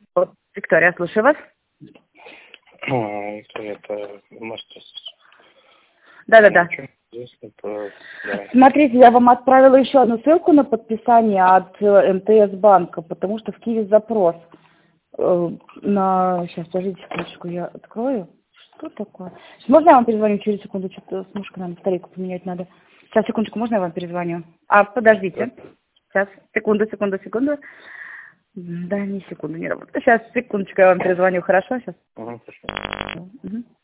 Вот, Виктория, слушаю вас. Это мастер. Да. Смотрите, я вам отправила еще одну ссылку на подписание от МТС банка, потому что в Киеве запрос на... Сейчас, подождите секундочку, я открою. Что такое? Можно я вам перезвоню через секунду? Что-то с мушкой надо, батарейку поменять надо. Сейчас, секундочку, можно я вам перезвоню? Подождите. Сейчас, секунду. Да, не секунду, не работает. Сейчас, секундочку, я вам перезвоню, хорошо? Сейчас. Хорошо.